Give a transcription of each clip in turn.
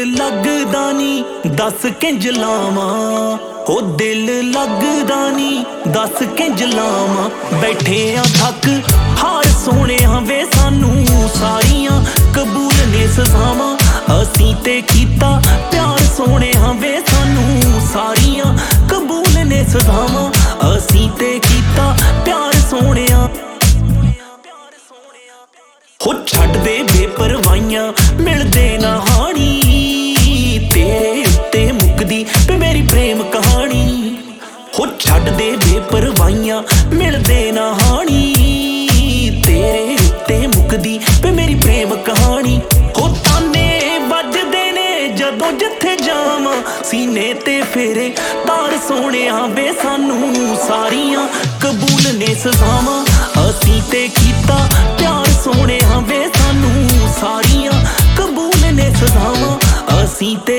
लगदा नी दस किंज लावां हो दिल लगदा नी दस किंज लावां बैठे आ थक हार सोने वे सानू सारियां कबूल ने सजावां असीं ते कीता प्यार सोने वे सानू सारियां कबूल ने सजावां असीं ते कीता प्यार सोने हो छड्ड दे बेपरवाहियां मिलदे ना हानी तेरे उत्ते मुकदी पे मेरी प्रेम कहानी हो छड्ड दे बेपरवाहियां मिलदे ना हानी तेरे उत्ते मुकदी पे मेरी प्रेम कहानी हो ताने वजदे ने जदों जिथे जावां सीने ते फेरे तार सोने वे सानू सारियां कबूल ने सजावां असीं ते कीता प्यार सोने वे सानू सारियां कबूल ने सजावां असीं ते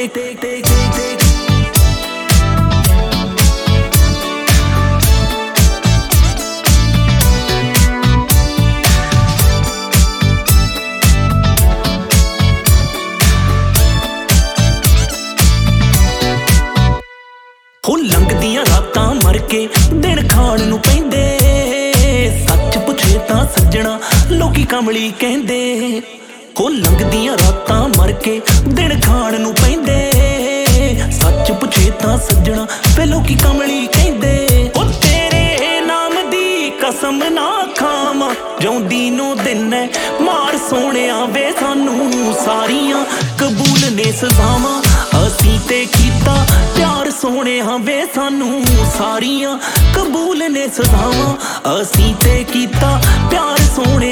हो लंघदियां रातां मर के दिन खाण नूं पैंदे सच पुछे तां सज्जणा लोकी कमली कहंदे हो लंघदियां रातां मर के दिन खाण नूं पैंदे सच पुछे तां सज्जणा वे लोकी कमली कहंदे हो तेरे नाम दी कसम ना खावां जिउंदी नूं दिन मार सोने वे सानू सारियां कबूल ने सजावां असीं ते कीता प्यार सोने वे सानू सारियां कबूल ने सजावां असीं ते कीता प्यार सोने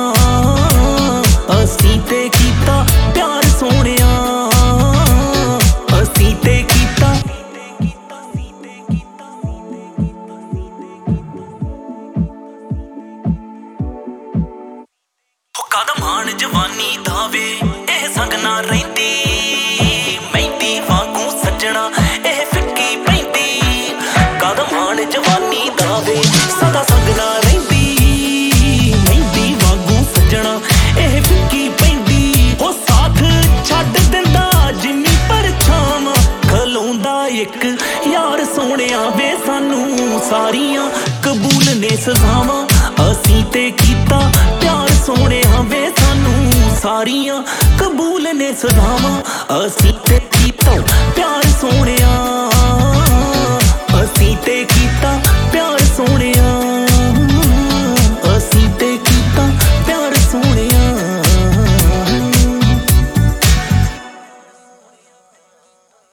असीं ते कीता प्यार सोने असीं ते कीता हो कदम आण जवानी दावे एह संग ना रहिंदी मैंदी वांगू सज्जणा एह फिक्की पैंदी कदम आण जवानी दावे सदा संग ना रहिंदी मैंदी वांगू सज्जणा एह फिक्की पैंदी हो साथ छड्ड दिंदा जिन्नी परछावां खलोंदा इक यार सोहणिया वे सानू सारियां कबूल ने सजावां असीं ते कीता प्यार सोहणिया वे सानू सारियां कबूल ने सजावां असीं ते कीता प्यार सोहणिया।